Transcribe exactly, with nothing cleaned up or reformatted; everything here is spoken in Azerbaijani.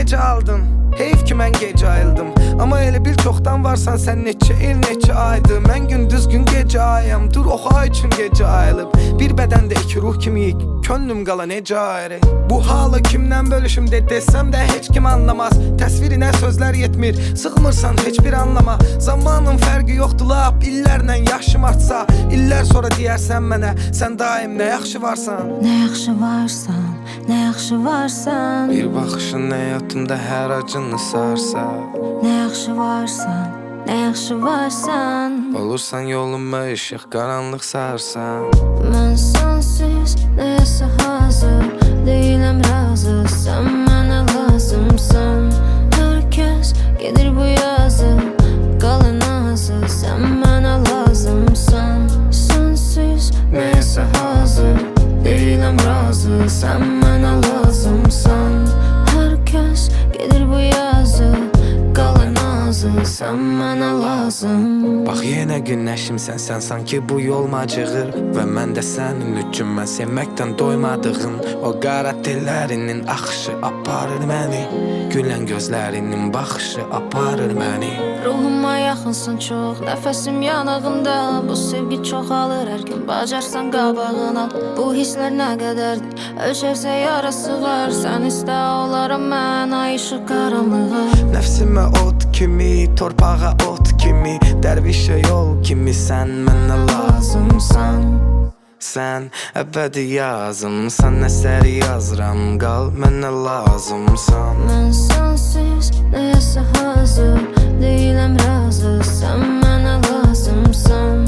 necə aldın? Heyf ki mən gecə ayıldım. Amma elə bil çoxdan varsan sən neçə il, neçə aydır. Mən gündüz gün gecə ayam. Dur oxu ay üçün gecə ayılıb. Bir bədəndə iki ruh kimiyik, könlüm qala necə ayrı. Bu halı kimdən bölüşüm de desəm də heç kim anlamaz. Təsvirinə sözlər yetmir, sıxmırsan heç bir anlama. Zamanın fərqi yoxdur lap, illərlə yaşım artsa. İllər sonra deyərsən mənə, sən daim nə yaxşı varsan. Nə yaxşı varsan, nə yaxşı varsan. Bir baxışın həyatımda hər acını sarsa. Nə yaxşı varsan, nə yaxşı varsan. Olursan yoluma işıq, qaranlıq sarsan. Mən sənsiz nəyəsə hazır deyiləm razı. Sən mənə lazımsan. Hər kəs gedir bu yazı, qalın azı. Sən mənə lazımsan. Sənsiz nəyəsə hazır deyiləm razı. Sən mənə lazımsan. Hər kəs gedir bu yazı, qalın azı. Sən mənə lazım. Bax yenə günəşimsən sən, sanki bu yol macığır. Və mən də sənin üçün mən sevməkdən doymadığım. O qara tellərinin axışı aparır məni, gülən gözlərinin baxışı aparır məni. Ruhuma yaxınsın çox, nəfəsim yanağında. Bu sevgi çoxalır hər gün, bacarsan qabağına. Bu hisslər nə qədərdir, ölçərsə yarası var. Sən istə olaram mən, ay işıq qaranlığa. Nəfsimə ot kimi, torpağa ot kimi, dərvişə yol kimi sən mənə lazımsan. Sən əbədi yazımsan, əsəri yazıram, qal mənə lazımsan. Mən sənsiz nəyəsə hazır deyiləm razı. Sən mənə lazımsan.